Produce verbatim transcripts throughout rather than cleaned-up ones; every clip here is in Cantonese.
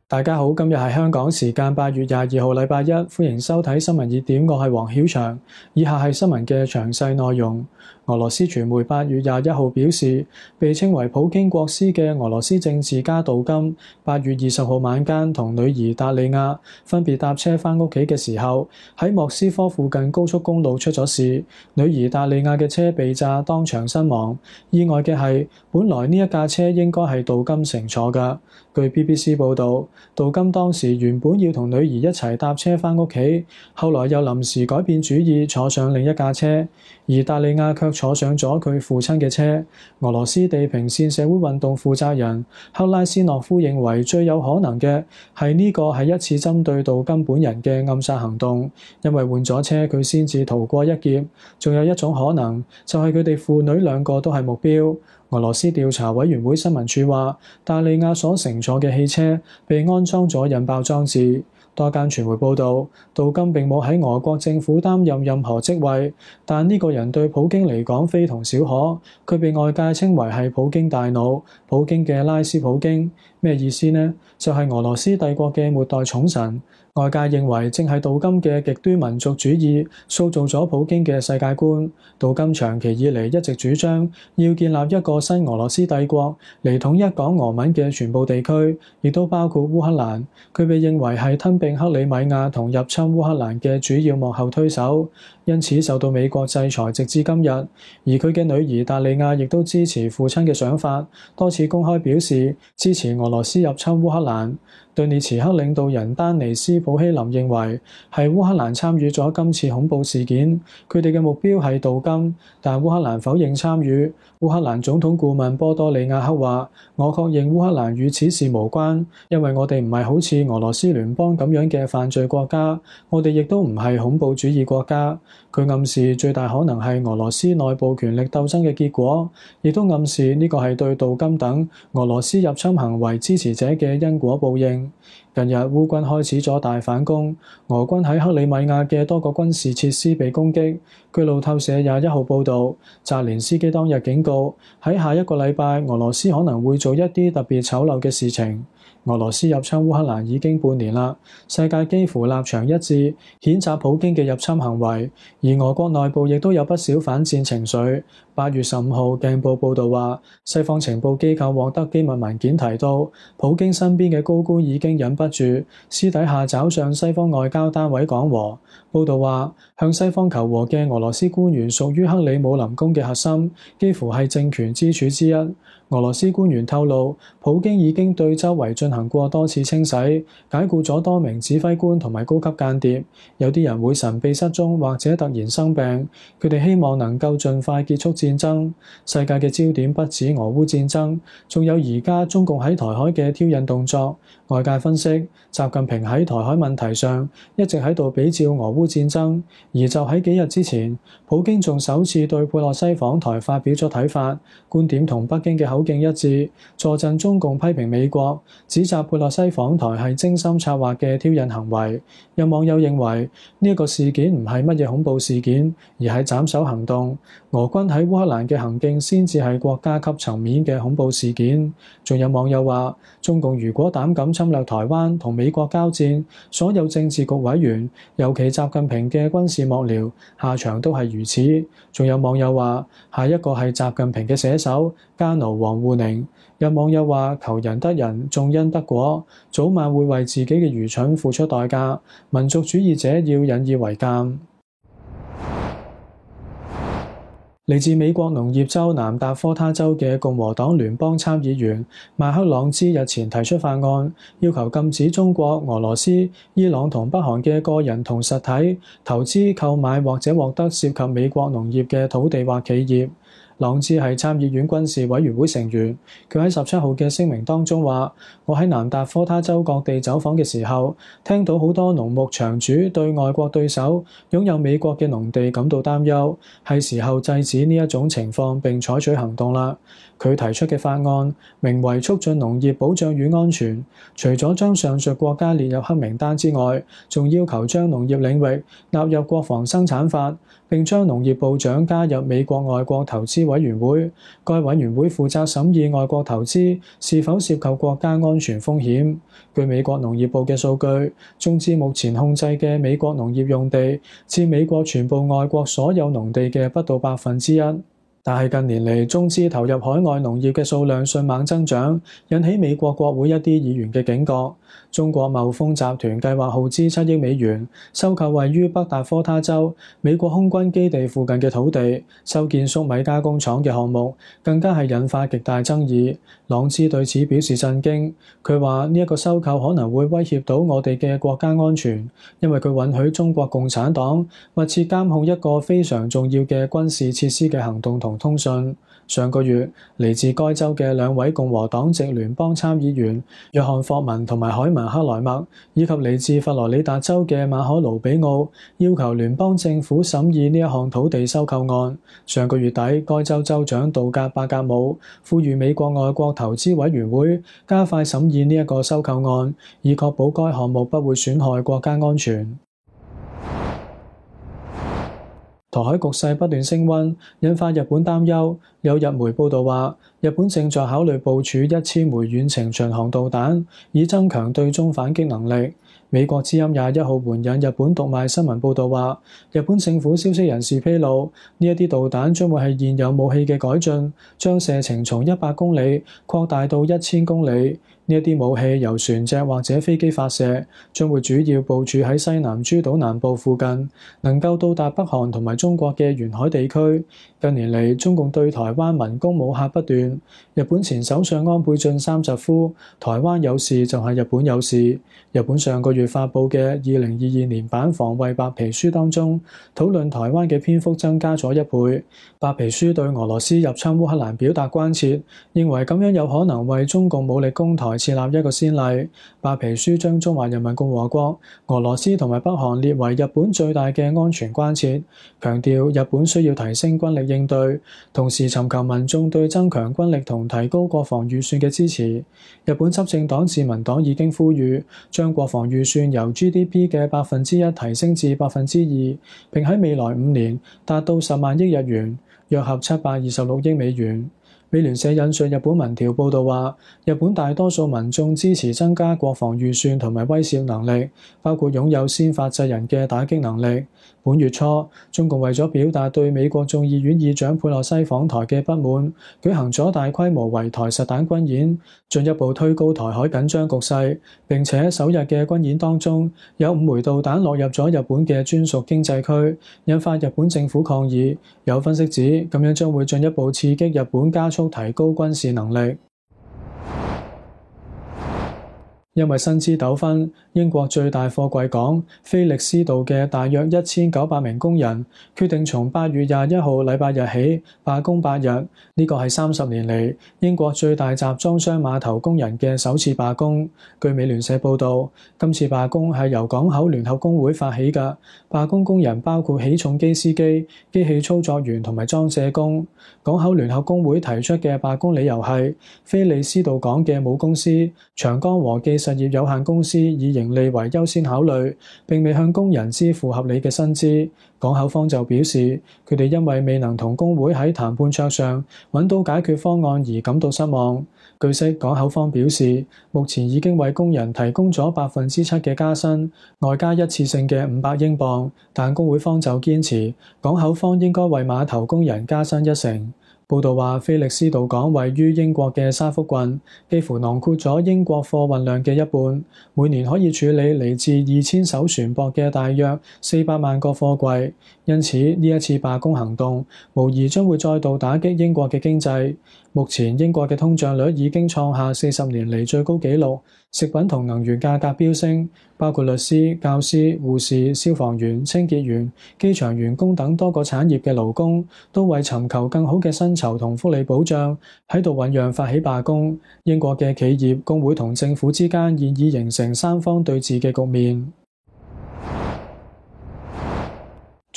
大家好，今日係香港時間八月廿二號禮拜一，歡迎收睇新聞熱點，我係黃曉翔。以下係新聞嘅詳細內容。俄羅斯傳媒八月廿一號表示，被稱為普京國師嘅俄羅斯政治家杜金，八月二十號晚間同女兒達利亞分別搭車返屋企嘅時候，喺莫斯科附近高速公路出咗事，女兒達利亞嘅車被炸，當場身亡。意外嘅係，本來呢一架車應該係杜金乘坐㗎。據 B B C 報導，杜金當時原本要同女兒一齊搭車返屋企，後來又臨時改變主意，坐上另一架車，而達利亞卻坐上咗佢父親嘅車。俄羅斯地平線社會運動負責人克拉斯諾夫認為，最有可能嘅係呢個係一次針對杜金本人嘅暗殺行動，因為換咗車佢先至逃過一劫。仲有一種可能，就係佢哋父女兩個都係目標。俄羅斯調查委員會新聞處話，達利亞所乘坐嘅汽車被安裝咗引爆裝置。多間傳媒報導，杜金並冇喺俄國政府擔任任何職位，但呢個人對普京嚟講非同小可。佢被外界稱為係普京大腦，普京嘅拉斯普京。咩意思呢？就係俄羅斯帝國嘅末代寵臣。外界認為正係杜金嘅極端民族主義塑造咗普京嘅世界觀。杜金長期以嚟一直主張要建立一個新俄羅斯帝國嚟統一講俄文嘅全部地區，亦都包括烏克蘭。佢被認為係吞併克里米亞同入侵烏克蘭嘅主要幕後推手，因此受到美國制裁直至今日。而佢嘅女兒達利亞亦都支持父親嘅想法，多次公開表示支持俄羅斯入侵烏克蘭。頓涅茨克領導人丹尼斯普希林認為係烏克蘭參與咗今次恐怖事件，佢哋嘅目標係杜金，但烏克蘭否認參與。烏克蘭總統顧問波多利亞克話：我確認烏克蘭與此事無關，因為我哋唔係好似俄羅斯聯邦咁樣嘅犯罪國家，我哋亦都唔係恐怖主義國家。佢暗示最大可能係俄羅斯內部權力鬥爭嘅結果，亦都暗示呢個係對杜金等俄羅斯入侵行為支持者嘅因果報應。近日烏軍開始咗大反攻，俄軍喺克里米亞嘅多個軍事設施被攻擊。據路透社廿一號報導，澤連斯基當日警告，喺下一個禮拜俄羅斯可能會做一啲特別醜陋嘅事情。俄羅斯入侵烏克蘭已經半年啦，世界幾乎立場一致，譴責普京嘅入侵行為，而俄國內部亦都有不少反戰情緒。八月十五號，鏡報報導話，西方情報機構獲得機密文件提到，普京身邊嘅高官已經忍不住私底下找上西方外交單位講和。報導話，向西方求和嘅俄羅斯官員屬於克里姆林宮嘅核心，幾乎係政權支柱之一。俄羅斯官員透露，普京已經對周圍進行過多次清洗，解雇咗多名指揮官同埋高級間諜。有啲人會神秘失蹤或者突然生病，佢哋希望能夠盡快結束戰爭。世界嘅焦點不止俄烏戰爭，仲有而家中共喺台海嘅挑釁動作。外界分析，習近平喺台海問題上一直喺度比照俄烏戰爭，而就喺幾日之前，普京仲首次對佩洛西訪台發表咗睇法，觀點同北京嘅口徑一致，坐鎮中共批評美國，指責佩洛西訪台係精心策劃嘅挑釁行為。有網友認為呢一個事件唔係乜嘢恐怖事件，而係斬首行動。俄軍喺烏克蘭嘅行徑先至係國家級層面嘅恐怖事件。仲有網友話，中共如果膽敢侵略台灣同美國交戰，所有政治局委員，尤其習近平嘅軍事幕僚，下場都係如此。仲有網友話，下一個係習近平嘅寫手加奴王滬寧。有網友話，求人得人，種因得果，早晚會為自己嘅愚蠢付出代價。民族主義者要引以為鑑。嚟自美國農業州南達科他州嘅共和黨聯邦參議員麥克朗茲日前提出法案，要求禁止中國、俄羅斯、伊朗同北韓嘅個人同實體投資、購買或者獲得涉及美國農業嘅土地或企業。朗茲係參議院軍事委員會成員，佢喺十七號嘅聲明當中話：我喺南達科他州各地走訪嘅時候，聽到好多農牧場主對外國對手擁有美國嘅農地感到擔憂，係時候制止呢一種情況並採取行動啦。佢提出嘅法案名為促進農業保障與安全，除咗將上述國家列入黑名單之外，仲要求將農業領域納入國防生產法， 並將農業部長加入美國外國投資委員會。該委員會負責審議外國投資是否涉及國家安全風險。據美國農業部嘅數據，中資目前控制嘅美國農業用地佔美國全部外國所有農地嘅不到百分之一。但係近年嚟，中資投入海外農業嘅數量迅猛增長，引起美國國會一啲議員嘅警覺。中國貿豐集團計劃耗資七億美元收購位於北達科他州美國空軍基地附近嘅土地，修建粟米加工廠嘅項目，更加係引發極大爭議。朗茲對此表示震驚，佢話呢一個收購可能會威脅到我哋嘅國家安全，因為佢允許中國共產黨密切監控一個非常重要嘅軍事設施嘅行動同通訊。上個月，嚟自該州嘅兩位共和黨籍聯邦參議員約翰霍文同埋海文克萊默，以及嚟自佛羅里達州嘅馬可盧比奧，要求聯邦政府審議呢一項土地收購案。上個月底，該州州長杜格伯格姆呼籲美國外國投資委員會加快審議呢一個收購案，以確保該項目不會損害國家安全。台海局勢不斷升溫，引發日本擔憂。有日媒報道話，日本正在考慮部署一千枚遠程巡航導彈，以增強對中反擊能力。美國之音廿一號援引日本讀賣新聞報道話，日本政府消息人士披露，呢一啲導彈將會係現有武器嘅改進，將射程從一百公里擴大到一千公里。呢一啲武器由船隻或者飛機發射，將會主要部署喺西南諸島南部附近，能夠到達北韓同埋中國嘅沿海地區。近年嚟，中共對台灣文攻武嚇不斷。日本前首相安倍晉三疾呼：台灣有事就係日本有事。日本上個月發布嘅二零二二年版防衛白皮書當中，討論台灣嘅篇幅增加咗一倍。白皮書對俄羅斯入侵烏克蘭表達關切，認為咁樣有可能為中共武力攻台設立一個先例。白皮書將中華人民共和國、俄羅斯同埋北韓列為日本最大嘅安全關切，強調日本需要提升軍力應對，同時尋求民眾對增強軍力同提高國防預算嘅支持。日本執政黨自民黨已經呼籲將國防預算由 G D P 嘅百分之一提升至百分之二，並喺未來五年達到十萬億日元，約合七百二十六億美元。美聯社引述日本民調報道話，日本大多數民眾支持增加國防預算同埋威懾能力，包括擁有先發制人嘅打擊能力。本月初，中共為咗表達對美國眾議院議長佩洛西訪台嘅不滿，舉行咗大規模圍台實彈軍演，進一步推高台海緊張局勢。並且首日嘅軍演當中，有五枚導彈落入咗日本嘅專屬經濟區，引發日本政府抗議。有分析指，咁樣將會進一步刺激日本加速提高軍事能力。因為薪資糾紛，英國最大貨櫃港菲力斯道嘅大約一千九百名工人決定從八月廿一號禮拜日起罷工八日。呢個係三十年嚟英國最大集裝箱碼頭工人嘅首次罷工。據美聯社報導，今次罷工係由港口聯合工會發起嘅。罷工工人包括起重機司機、機器操作員同埋裝卸工。港口聯合工會提出嘅罷工理由係菲利斯道港嘅母公司長江和記實業有限公司以盈利為優先考慮，並未向工人支付合理嘅薪資。港口方就表示，佢哋因為未能同工會喺談判桌上揾到解決方案而感到失望。據悉，港口方表示，目前已經為工人提供咗百分之七嘅加薪，外加一次性嘅五百英鎊，但工會方就堅持，港口方應該為碼頭工人加薪一成。報道話，菲力斯道港位於英國嘅沙福郡，幾乎囊括咗英國貨運量嘅一半，每年可以處理嚟自二千艘船舶嘅大約四百萬個貨櫃。因此，呢一次罷工行動無疑將會再度打擊英國嘅經濟。目前英國嘅通脹率已經創下四十年嚟最高紀錄，食品同能源價格飆升，包括律師、教師、護士、消防員、清潔員、機場員工等多個產業嘅勞工都為尋求更好嘅薪酬同福利保障，喺度醖釀發起罷工。英國嘅企業、工會同政府之間現已形成三方對峙嘅局面。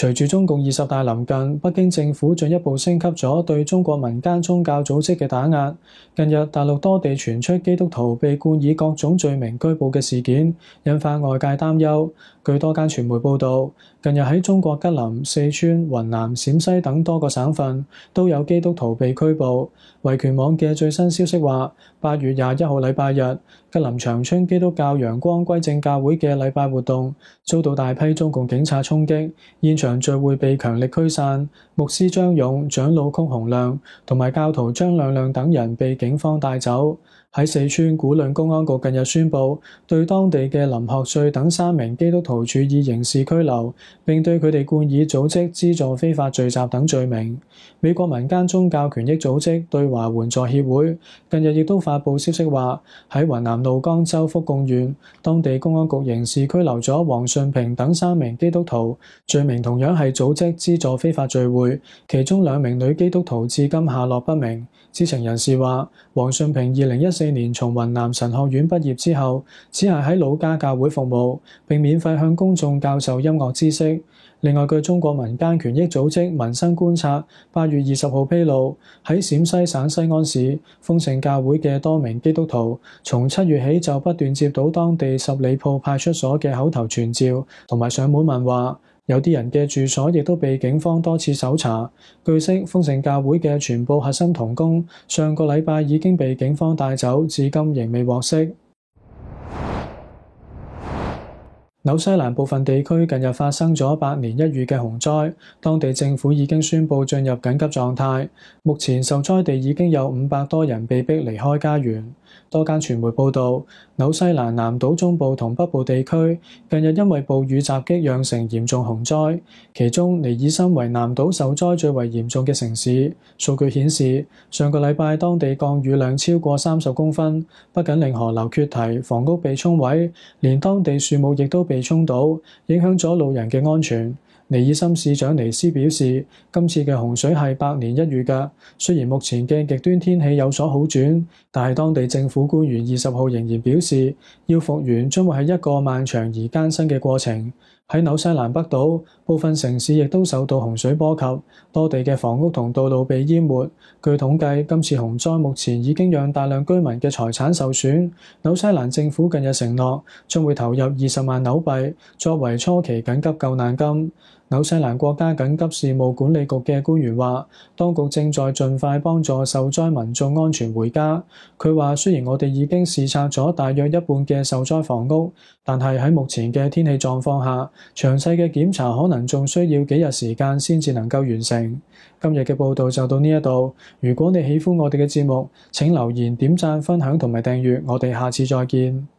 隨住中共二十大臨近，北京政府進一步升級咗對中國民間宗教組織嘅打壓。近日，大陸多地傳出基督徒被冠以各種罪名拘捕嘅事件，引發外界擔憂。據多間傳媒報導，近日喺中國吉林、四川、雲南、陝西等多個省份都有基督徒被拘捕。維權網嘅最新消息話，八月廿一號禮拜日，吉林長春基督教陽光歸正教會嘅禮拜活動遭到大批中共警察衝擊，現場聚會被強力驅散，牧師張勇、長老曲洪亮同埋教徒張亮亮等人被警方帶走。喺四川古藺公安局近日宣布，對當地嘅林學瑞等三名基督徒處以刑事拘留，並對佢哋冠以組織資助非法聚集等罪名。美國民間宗教權益組織對華援助協會近日亦都發布消息話，喺雲南怒江州福貢縣，當地公安局刑事拘留咗黃順平等三名基督徒，罪名同樣係組織資助非法聚會，其中兩名女基督徒至今下落不明。知情人士話，黃順平二零一四年從雲南神學院畢業之後，只係喺老家教會服務，並免費向公眾教授音樂知識。另外，據中國民間權益組織民生觀察八月二十號披露，喺陝西省西安市豐盛教會嘅多名基督徒，從七月起就不斷接到當地十里鋪派出所嘅口頭傳召同埋上門問話。有啲人嘅住所亦都被警方多次搜查。據悉，豐盛教會嘅全部核心同工上個禮拜已經被警方帶走，至今仍未獲釋。紐西蘭部分地區近日發生咗百年一遇嘅洪災，當地政府已經宣布進入緊急狀態。目前受災地已經有五百多人被逼離開家園。多間傳媒報導，紐西蘭南島中部同北部地區近日因為暴雨襲擊釀成嚴重洪災，其中尼爾森為南島受災最為嚴重嘅城市。數據顯示，上個禮拜當地降雨量超過三十公分，不僅令河流決堤、房屋被沖毀，連當地樹木亦都被沖倒，影響咗路人嘅安全。尼爾森市長尼斯表示，今次嘅洪水係百年一遇㗎。雖然目前嘅極端天氣有所好轉，但係當地政府官員二十號仍然表示，要復原將會係一個漫長而艱辛嘅過程。喺紐西蘭北島，部分城市亦都受到洪水波及，多地嘅房屋同道路被淹沒。據統計，今次洪災目前已經讓大量居民嘅財產受損。紐西蘭政府近日承諾將會投入二十萬紐幣作為初期緊急救難金。紐西蘭國家緊急事務管理局嘅官員話，當局正在盡快幫助受災民眾安全回家。佢話，雖然我哋已經視察咗大約一半嘅受災房屋，但係喺目前嘅天氣狀況下，詳細嘅檢查可能仲需要幾日時間先至能夠完成。今日嘅報道就到呢一度。如果你喜歡我哋嘅節目，請留言、點讚、分享同埋訂閱。我哋下次再見。